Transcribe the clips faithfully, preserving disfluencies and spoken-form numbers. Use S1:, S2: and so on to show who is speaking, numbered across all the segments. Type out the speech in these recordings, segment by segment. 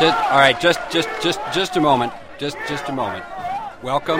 S1: just, all right, just, just, just, just a moment. Just, just a moment. Welcome.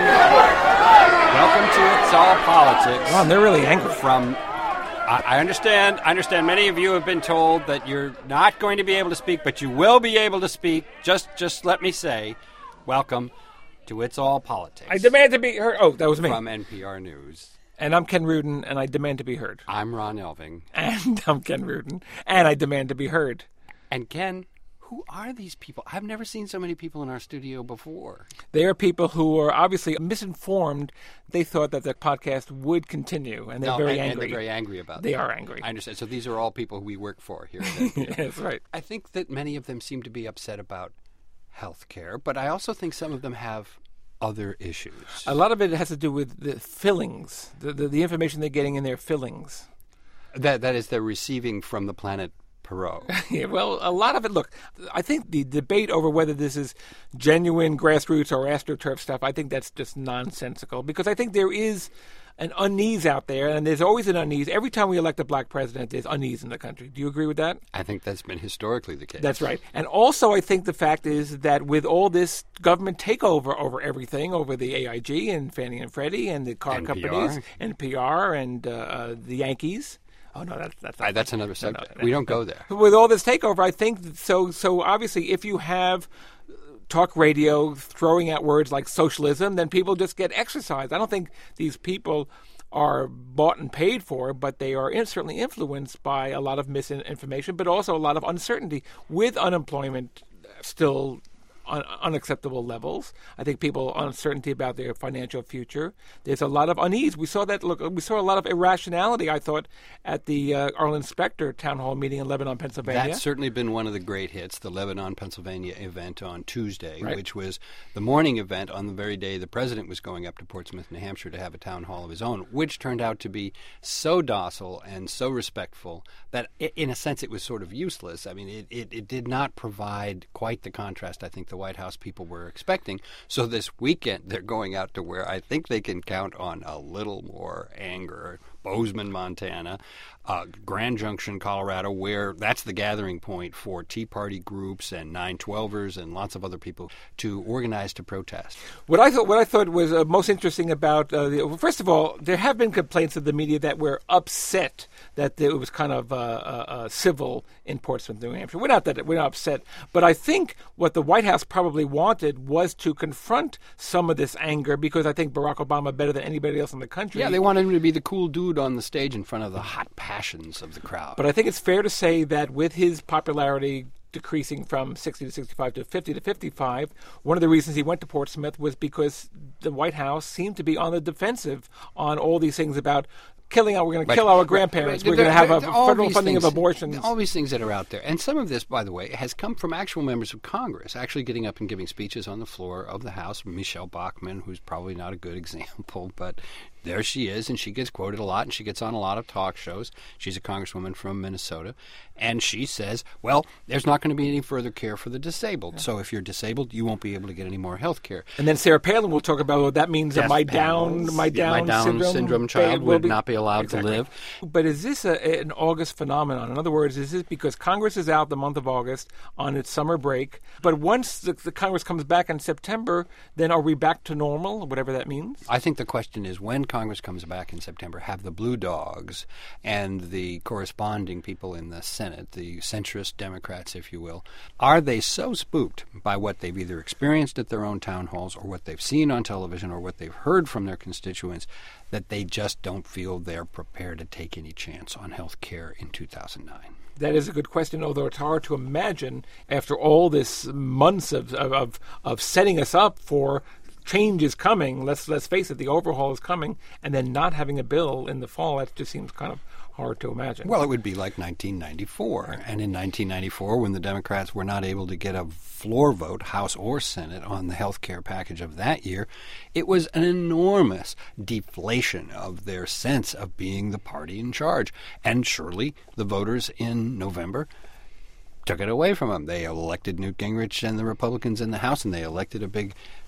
S1: Welcome to It's All Politics.
S2: Wow, they're really angry.
S1: From, I, I understand, I understand many of you have been told that you're not going to be able to speak, but you will be able to speak. Just, just let me say, welcome to It's All Politics.
S2: I demand to be heard. Oh, that was me.
S1: From N P R News.
S2: And I'm Ken Rudin, and I demand to be heard.
S1: I'm Ron Elving.
S2: And I'm Ken Rudin, and I demand to be heard.
S1: And Ken, who are these people? I've never seen so many people in our studio before.
S2: They are people who are obviously misinformed. They thought that the podcast would continue, and they're
S1: no,
S2: very
S1: and,
S2: angry.
S1: And they're very angry about
S2: They
S1: that.
S2: are angry.
S1: I understand. So these are all people who we work for here at N P R.
S2: That's right.
S1: I think that many of them seem to be upset about health care, but I also think some of them have other issues.
S2: A lot of it has to do with the fillings, the, the, the information they're getting in their fillings.
S1: That That is, they're receiving from the planet Perot.
S2: Yeah, well, a lot of it, look, I think the debate over whether this is genuine grassroots or AstroTurf stuff, I think that's just nonsensical, because I think there is an unease out there, and there's always an unease. Every time we elect a black president, there's unease in the country. Do you agree with that?
S1: I think that's been historically the case.
S2: That's right. And also, I think the fact is that with all this government takeover over everything, over the A I G and Fannie and Freddie and the car
S1: N P R.
S2: companies, N P R and uh, uh, the Yankees. Oh, no, that's that's, not
S1: I, that's another subject.
S2: No, no,
S1: we don't go there.
S2: With all this takeover, I think, so, so obviously, if you have talk radio throwing out words like socialism, then people just get exercised. I don't think these people are bought and paid for, but they are in, certainly influenced by a lot of misinformation, but also a lot of uncertainty with unemployment still on unacceptable levels. I think people uncertainty about their financial future. There's a lot of unease. We saw that. Look, we saw a lot of irrationality, I thought, at the uh, Arlen Specter town hall meeting in Lebanon, Pennsylvania.
S1: That's certainly been one of the great hits, the Lebanon, Pennsylvania event on Tuesday,
S2: right,
S1: which was the morning event on the very day the president was going up to Portsmouth, New Hampshire to have a town hall of his own, which turned out to be so docile and so respectful that, in a sense, it was sort of useless. I mean, it, it, it did not provide quite the contrast I think the White House people were expecting. So this weekend, they're going out to where I think they can count on a little more anger. Bozeman, Montana, uh, Grand Junction, Colorado, where that's the gathering point for Tea Party groups and nine twelvers and lots of other people to organize to protest.
S2: What I thought, what I thought was uh, most interesting about, uh, the, well, first of all, there have been complaints of the media that we're upset that it was kind of uh, uh, uh, civil in Portsmouth, New Hampshire. We're not that we're not upset, but I think what the White House probably wanted was to confront some of this anger, because I think Barack Obama better than anybody else in the country.
S1: Yeah, they wanted him to be the cool dude on the stage in front of the hot passions of the crowd.
S2: But I think it's fair to say that with his popularity decreasing from sixty to sixty-five to fifty to fifty-five, one of the reasons he went to Portsmouth was because the White House seemed to be on the defensive on all these things about killing our, we're going to kill our grandparents, we're going to have a federal funding of abortions.
S1: All these things that are out there. And some of this, by the way, has come from actual members of Congress, actually getting up and giving speeches on the floor of the House. Michelle Bachmann, who's probably not a good example, but there she is, and she gets quoted a lot, and she gets on a lot of talk shows. She's a congresswoman from Minnesota, and she says, well, there's not going to be any further care for the disabled. Yeah. So if you're disabled, you won't be able to get any more health care.
S2: And then Sarah Palin will talk about, well, that means that my Down, my Down,
S1: my Down
S2: syndrome,
S1: syndrome child would
S2: be,
S1: not be allowed
S2: exactly.
S1: to live.
S2: But is this a, an August phenomenon? In other words, is this because Congress is out the month of August on its summer break, but once the, the Congress comes back in September, then are we back to normal, whatever that means?
S1: I think the question is, when Congress comes back in September, have the blue dogs and the corresponding people in the Senate, the centrist Democrats, if you will, are they so spooked by what they've either experienced at their own town halls or what they've seen on television or what they've heard from their constituents that they just don't feel they're prepared to take any chance on health care in two thousand nine?
S2: That is a good question, although it's hard to imagine after all this months of of, of setting us up for change is coming. Let's let's face it, the overhaul is coming, and then not having a bill in the fall. That just seems kind of hard to imagine.
S1: Well, it would be like nineteen ninety-four, right. And in nineteen ninety-four, when the Democrats were not able to get a floor vote, House or Senate, on the health care package of that year, it was an enormous deflation of their sense of being the party in charge. And surely the voters in November took it away from them. They elected Newt Gingrich and the Republicans in the House, and they elected a big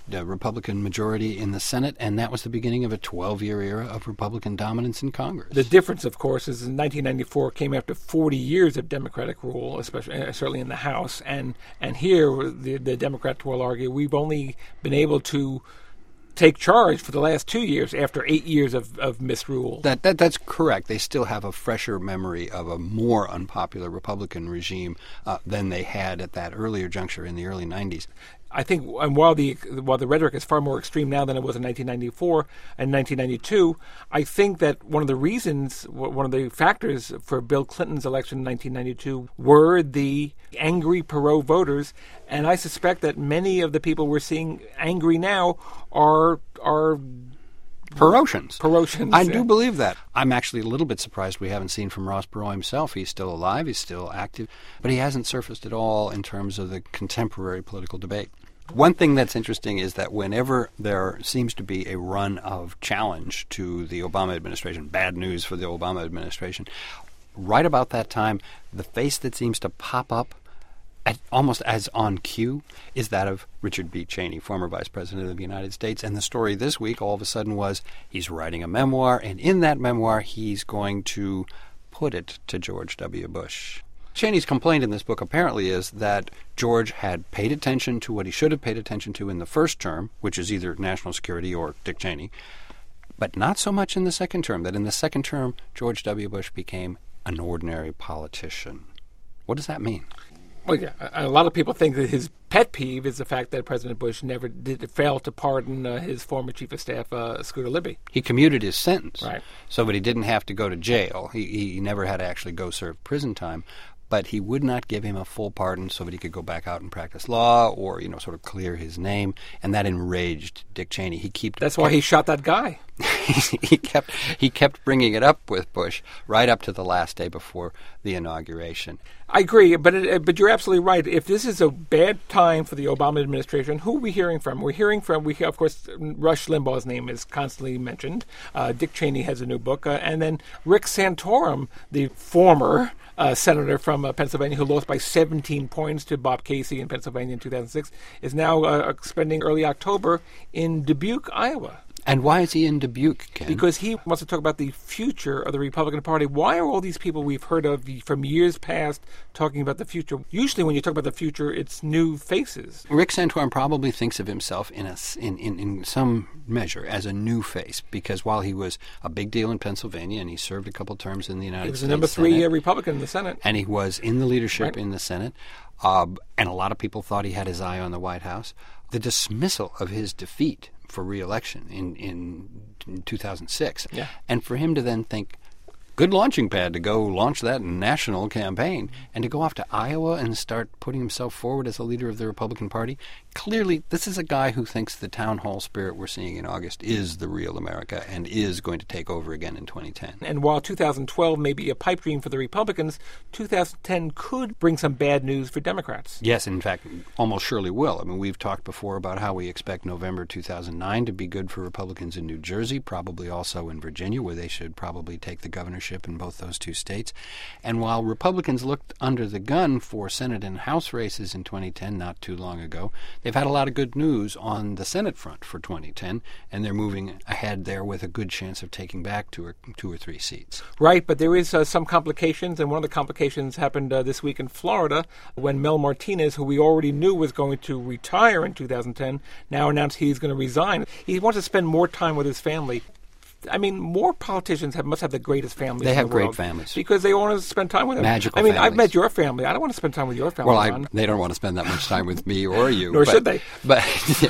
S1: uh, Republican majority in the Senate, and that was the beginning of a twelve-year era of Republican dominance in Congress.
S2: The difference, of course, is in nineteen ninety-four came after forty years of Democratic rule, especially uh, certainly in the House, and and here the the Democrats will argue we've only been able to take charge for the last two years after eight years of, of misrule.
S1: That, that That's correct. They still have a fresher memory of a more unpopular Republican regime uh, than they had at that earlier juncture in the early nineties.
S2: I think, and while the while the rhetoric is far more extreme now than it was in nineteen ninety-four and nineteen ninety-two, I think that one of the reasons, one of the factors for Bill Clinton's election in nineteen ninety-two were the angry Perot voters, and I suspect that many of the people we're seeing angry now are are
S1: Perotians.
S2: Perotians.
S1: I
S2: yeah.
S1: do believe that. I'm actually a little bit surprised we haven't seen from Ross Perot himself. He's still alive, he's still active, but he hasn't surfaced at all in terms of the contemporary political debate. One thing that's interesting is that whenever there seems to be a run of challenge to the Obama administration, bad news for the Obama administration, right about that time, the face that seems to pop up at, almost as on cue is that of Richard B. Cheney, former Vice President of the United States. And the story this week all of a sudden was he's writing a memoir, and in that memoir he's going to put it to George W. Bush. Cheney's complaint in this book apparently is that George had paid attention to what he should have paid attention to in the first term, which is either national security or Dick Cheney, but not so much in the second term, that in the second term George W. Bush became an ordinary politician. What does that mean?
S2: Well, yeah, a lot of people think that his pet peeve is the fact that President Bush never did fail to pardon uh, his former chief of staff, uh, Scooter Libby.
S1: He commuted his sentence,
S2: right?
S1: So that he didn't have to go to jail. He, he never had to actually go serve prison time. But he would not give him a full pardon so that he could go back out and practice law or, you know, sort of clear his name. And that enraged Dick Cheney. He kept
S2: That's why he shot that guy.
S1: he kept he kept bringing it up with Bush right up to the last day before the inauguration.
S2: I agree, but it, but you're absolutely right. If this is a bad time for the Obama administration, who are we hearing from? We're hearing from, we of course, Rush Limbaugh's name is constantly mentioned. Uh, Dick Cheney has a new book. Uh, and then Rick Santorum, the former uh, senator from uh, Pennsylvania who lost by seventeen points to Bob Casey in Pennsylvania in two thousand six, is now uh, spending early October in Dubuque, Iowa.
S1: And why is he in Dubuque, Ken?
S2: Because he wants to talk about the future of the Republican Party. Why are all these people we've heard of from years past talking about the future? Usually when you talk about the future, it's new faces.
S1: Rick Santorum probably thinks of himself in, a, in, in, in some measure as a new face, because while he was a big deal in Pennsylvania and he served a couple terms in the United States
S2: He was the number three
S1: Senate,
S2: Republican in the Senate.
S1: And he was in the leadership
S2: right.
S1: in the Senate, uh, and a lot of people thought he had his eye on the White House. The dismissal of his defeat for re-election in, in, in two thousand six.
S2: Yeah.
S1: And for him to then think, good launching pad to go launch that national campaign, and to go off to Iowa and start putting himself forward as a leader of the Republican Party. Clearly, this is a guy who thinks the town hall spirit we're seeing in August is the real America and is going to take over again in twenty ten.
S2: And while two thousand twelve may be a pipe dream for the Republicans, two thousand ten could bring some bad news for Democrats.
S1: Yes, in fact, almost surely will. I mean, we've talked before about how we expect November two thousand nine to be good for Republicans in New Jersey, probably also in Virginia, where they should probably take the governorship in both those two states. And while Republicans looked under the gun for Senate and House races in twenty ten, not too long ago, they've had a lot of good news on the Senate front for twenty ten, and they're moving ahead there with a good chance of taking back two or, two or three seats.
S2: Right, but there is uh, some complications, and one of the complications happened uh, this week in Florida when Mel Martinez, who we already knew was going to retire in two thousand ten, now announced he's going to resign. He wants to spend more time with his family. I mean, more politicians have, must have the greatest families.
S1: They
S2: in
S1: have
S2: the
S1: great
S2: world
S1: families
S2: because they want to spend time with them.
S1: Magical
S2: I mean,
S1: families.
S2: I've met your family. I don't want to spend time with your family.
S1: Well, I, they don't want to spend that much time with me or you.
S2: Nor
S1: but,
S2: should they.
S1: But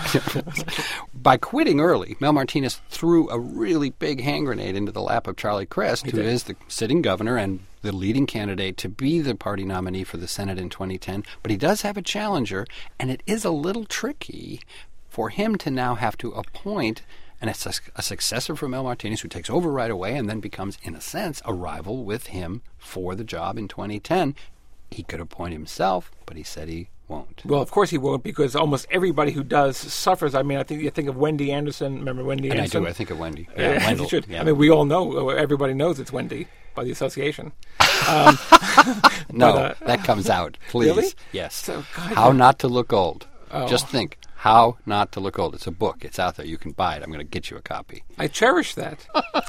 S1: by quitting early, Mel Martinez threw a really big hand grenade into the lap of Charlie Crist,
S2: He
S1: who
S2: did.
S1: is the sitting governor and the leading candidate to be the party nominee for the Senate in twenty ten. But he does have a challenger, and it is a little tricky for him to now have to appoint and it's a, a successor for Mel Martinez, who takes over right away and then becomes, in a sense, a rival with him for the job in twenty ten. He could appoint himself, but he said he won't.
S2: Well, of course he won't, because almost everybody who does suffers. I mean, I think you think of Wendy Anderson. Remember Wendy
S1: and
S2: Anderson?
S1: I do. I think of Wendy.
S2: Yeah,
S1: Yeah, Wendell.
S2: you should.
S1: Yeah.
S2: I mean, we all know. Everybody knows it's Wendy by the association. Um,
S1: no,
S2: but, uh,
S1: that comes out. Please.
S2: Really?
S1: Yes.
S2: So, God,
S1: How not to look old.
S2: Oh.
S1: Just think. How Not to Look Old. It's a book. It's out there. You can buy it. I'm going to get you a copy.
S2: I cherish that.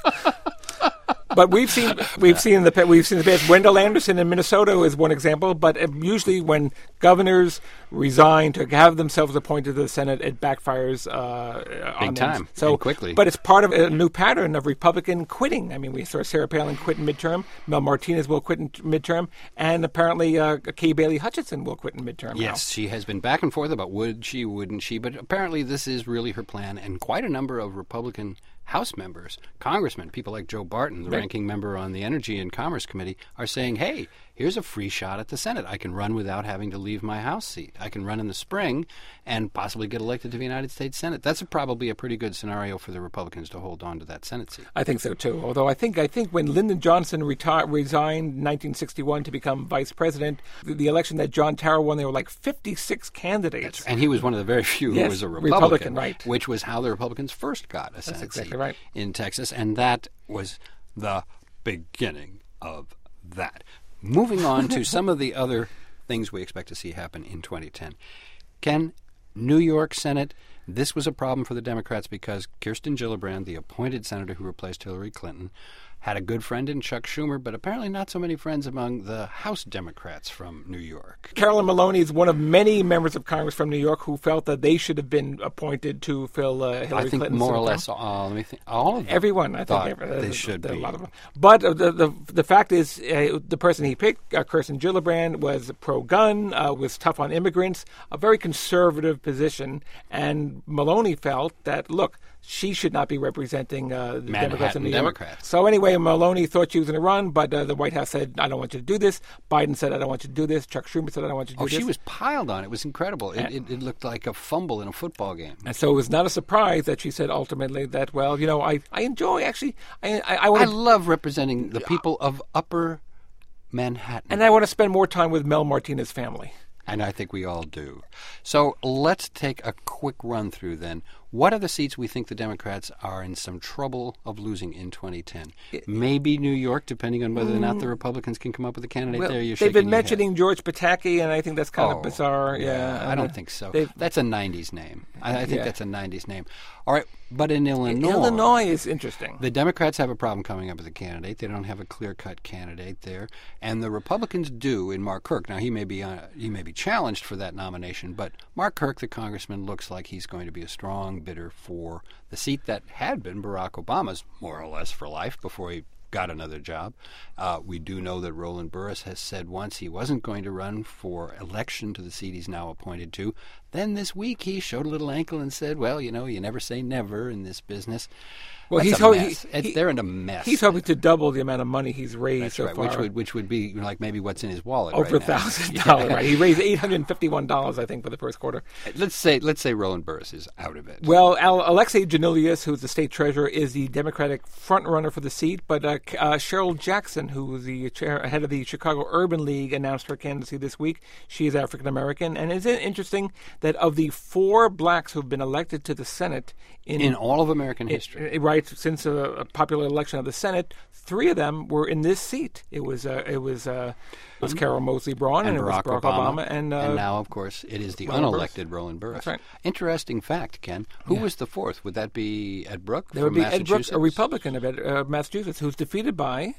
S2: But we've seen we've seen the pa- we've seen the past. Wendell Anderson in Minnesota is one example. But uh, usually, when governors resign to have themselves appointed to the Senate, it backfires uh, on
S1: Big
S2: them.
S1: time,
S2: So
S1: and quickly.
S2: But it's part of a new pattern of Republican quitting. I mean, we saw Sarah Palin quit in midterm. Mel Martinez will quit in midterm, and apparently uh, Kay Bailey Hutchinson will quit in midterm.
S1: Yes, she has been back and forth about would she, wouldn't she, but apparently this is really her plan, and quite a number of Republican House members, congressmen, people like Joe Barton, the
S2: Right.
S1: ranking member on the Energy and Commerce Committee, are saying, hey, here's a free shot at the Senate. I can run without having to leave my House seat. I can run in the spring and possibly get elected to the United States Senate. That's a, probably a pretty good scenario for the Republicans to hold on to that Senate seat.
S2: I think so too. Although I think I think when Lyndon Johnson reti- resigned in nineteen sixty-one to become vice president, the, the election that John Terra won, there were like fifty-six candidates.
S1: And he was one of the very few who
S2: Yes,
S1: was a Republican,
S2: Republican, right.
S1: which was how the Republicans first got a Senate
S2: exactly
S1: seat
S2: right.
S1: in Texas, and that was the beginning of that. Moving on to some of the other things we expect to see happen in twenty ten. Ken, New York Senate, this was a problem for the Democrats because Kirsten Gillibrand, the appointed senator who replaced Hillary Clinton, had a good friend in Chuck Schumer, but apparently not so many friends among the House Democrats from New York.
S2: Carolyn Maloney is one of many members of Congress from New York who felt that they should have been appointed to fill uh, Hillary
S1: I think
S2: Clinton's
S1: more or
S2: term.
S1: less all, let me think, all of them.
S2: Everyone, I
S1: thought
S2: think, every,
S1: they
S2: uh,
S1: should
S2: there are
S1: be.
S2: A lot of them. But uh, the, the the fact is, uh, the person he picked, uh, Kirsten Gillibrand, was pro-gun, uh, was tough on immigrants, a very conservative position. And Maloney felt that, look, she should not be representing uh, the
S1: Manhattan
S2: Democrats in New York.
S1: Democrats.
S2: So anyway, Maloney thought she was going to run, but uh, the White House said, I don't want you to do this. Biden said, I don't want you to do this. Chuck Schumer said, I don't want you to do
S1: Oh,
S2: this.
S1: she was piled on. It was incredible. It, it, it looked like a fumble in a football game.
S2: And so it was not a surprise that she said ultimately that, well, you know, I, I enjoy, actually, I, I, I
S1: I
S2: want to...
S1: love representing the people of Upper Manhattan.
S2: And I want to spend more time with Mel Martinez's family.
S1: And I think we all do. So let's take a quick run through then. What are the seats we think the Democrats are in some trouble of losing in twenty ten? Maybe New York, depending on whether or not the Republicans can come up with a candidate
S2: Well,
S1: there. You're
S2: they've
S1: shaking
S2: been
S1: your
S2: mentioning
S1: head.
S2: George Pataki, and I think that's kind
S1: Oh,
S2: of bizarre. Yeah,
S1: I don't
S2: uh,
S1: think so.
S2: they've-
S1: That's a nineties name. I, I think
S2: Yeah.
S1: that's a nineties name. All right, but in Illinois...
S2: Illinois is interesting.
S1: The Democrats have a problem coming up with a candidate. They don't have a clear-cut candidate there, and the Republicans do in Mark Kirk. Now he may be uh, he may be challenged for that nomination, but Mark Kirk, the congressman, looks like he's going to be a strong bidder for the seat that had been Barack Obama's more or less for life before he got another job. Uh, we do know that Roland Burris has said once he wasn't going to run for election to the seat he's now appointed to. Then this week he showed a little ankle and said, well, you know, you never say never in this business.
S2: Well,
S1: That's
S2: he's
S1: a
S2: ho-
S1: mess.
S2: he-
S1: It's-
S2: he-
S1: they're in a mess.
S2: He's hoping to double the amount of money he's raised
S1: That's
S2: so
S1: right,
S2: far.
S1: which would which would be like maybe what's in his wallet
S2: over a
S1: right now.
S2: thousand dollars. Right? He raised eight hundred and fifty-one dollars, I think, for the first quarter.
S1: Let's say let's say Roland Burris is out of it.
S2: Well, Al- Alexei Janelius, who's the state treasurer, is the Democratic front runner for the seat. But uh, K- uh, Cheryl Jackson, who was the chair, head of the Chicago Urban League, announced her candidacy this week. She is African American, and isn't it interesting that of the four blacks who've been elected to the Senate in,
S1: in all of American history.
S2: Uh, right since a, a popular election of the Senate, three of them were in this seat. It was uh, it was uh, it was Carol Moseley Braun and,
S1: and
S2: it was
S1: Barack,
S2: Barack
S1: Obama,
S2: Obama, and, uh,
S1: and now, of course, it is the
S2: Roland
S1: unelected Roland Burris.
S2: That's right.
S1: Interesting fact, Ken. Who
S2: Yeah.
S1: was the fourth? Would that be Ed Brooke
S2: there
S1: from
S2: would be Ed Brooks,
S1: Massachusetts?
S2: a Republican of Ed, uh, Massachusetts, who's defeated by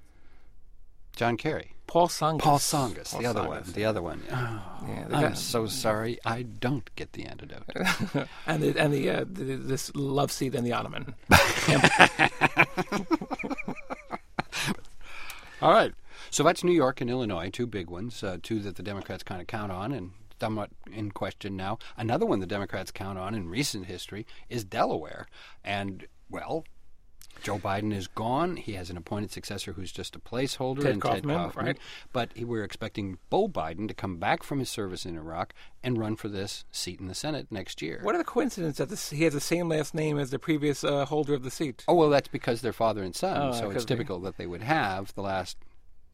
S1: John Kerry.
S2: Paul Tsongas.
S1: Paul Tsongas,
S2: Paul
S1: the other
S2: Tsongas.
S1: one. The other one. Oh,
S2: Yeah, the
S1: I'm
S2: guy-
S1: so sorry. I don't get the antidote.
S2: and the, and the, uh, the this love seat and the ottoman.
S1: All right. So that's New York and Illinois, two big ones, uh, two that the Democrats kind of count on and somewhat in question now. Another one the Democrats count on in recent history is Delaware. And, well, Joe Biden is gone. He has an appointed successor who's just a placeholder
S2: Ted
S1: in
S2: Kaufman,
S1: Ted Kaufman.
S2: right.
S1: But he, we're expecting Beau Biden to come back from his service in Iraq and run for this seat in the Senate next year.
S2: What are the coincidences that this, he has the same last name as the previous uh, holder of the seat?
S1: Oh, well, that's because they're father and son,
S2: Oh,
S1: so
S2: that
S1: it's
S2: could be.
S1: typical that they would have the last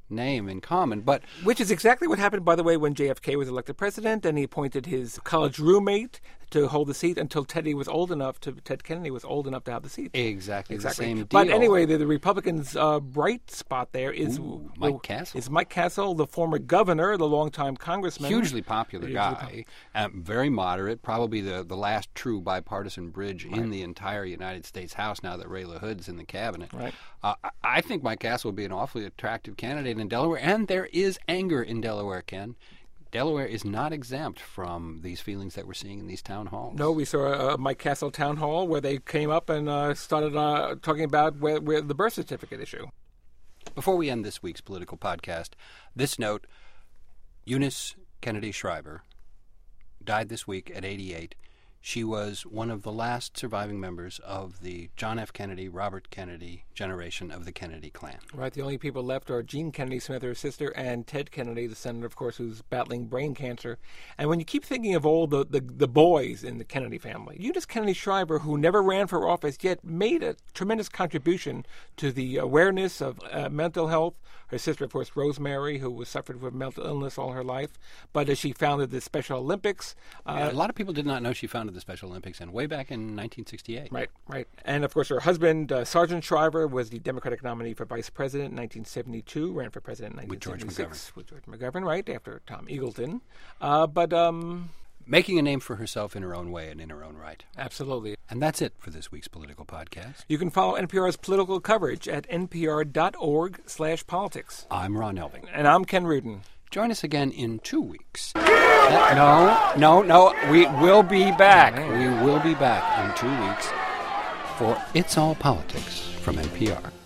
S1: name in common. But
S2: which is exactly what happened, by the way, when J F K was elected president, and he appointed his college roommate to hold the seat until Teddy was old enough to Ted Kennedy was old enough to have the seat.
S1: Exactly,
S2: exactly.
S1: the same deal.
S2: But anyway, the, the Republicans' uh, bright spot there is
S1: Ooh, Mike well, Castle.
S2: Is Mike Castle, the former governor, the longtime congressman,
S1: hugely popular hugely guy, pop- uh, very moderate, probably the the last true bipartisan bridge right. in the entire United States House. Now that Ray LaHood's in the cabinet,
S2: right.
S1: uh, I think Mike Castle would be an awfully attractive candidate in Delaware, and there is anger in Delaware, Ken. Delaware is not exempt from these feelings that we're seeing in these town halls.
S2: No, we saw a, a Mike Castle town hall where they came up and uh, started uh, talking about where, where the birth certificate issue.
S1: Before we end this week's political podcast, this note, Eunice Kennedy Shriver died this week at eighty-eight. She was one of the last surviving members of the John F. Kennedy, Robert Kennedy generation of the Kennedy clan.
S2: Right. The only people left are Jean Kennedy Smith, her sister, and Ted Kennedy, the senator, of course, who's battling brain cancer. And when you keep thinking of all the, the, the boys in the Kennedy family, Eunice Kennedy Shriver, who never ran for office yet, made a tremendous contribution to the awareness of uh, mental health. Her sister, of course, Rosemary, who was suffered with mental illness all her life. But as she founded the Special Olympics.
S1: Uh, yeah, a lot of people did not know she founded the Special Olympics, and way back in nineteen sixty-eight.
S2: Right, right. And, of course, her husband, uh, Sergeant Shriver, was the Democratic nominee for vice president in nineteen seventy-two, ran for president in nineteen seventy-six. With George McGovern. With George McGovern, right, after Tom Eagleton. Uh, but... Um,
S1: Making a name for herself in her own way and in her own right.
S2: Absolutely.
S1: And that's it for this week's political podcast.
S2: You can follow N P R's political coverage at npr.org slash politics.
S1: I'm Ron Elving.
S2: And I'm Ken Rudin.
S1: Join us again in two weeks. No, no, no. We will be back. We will be back in two weeks for It's All Politics from N P R.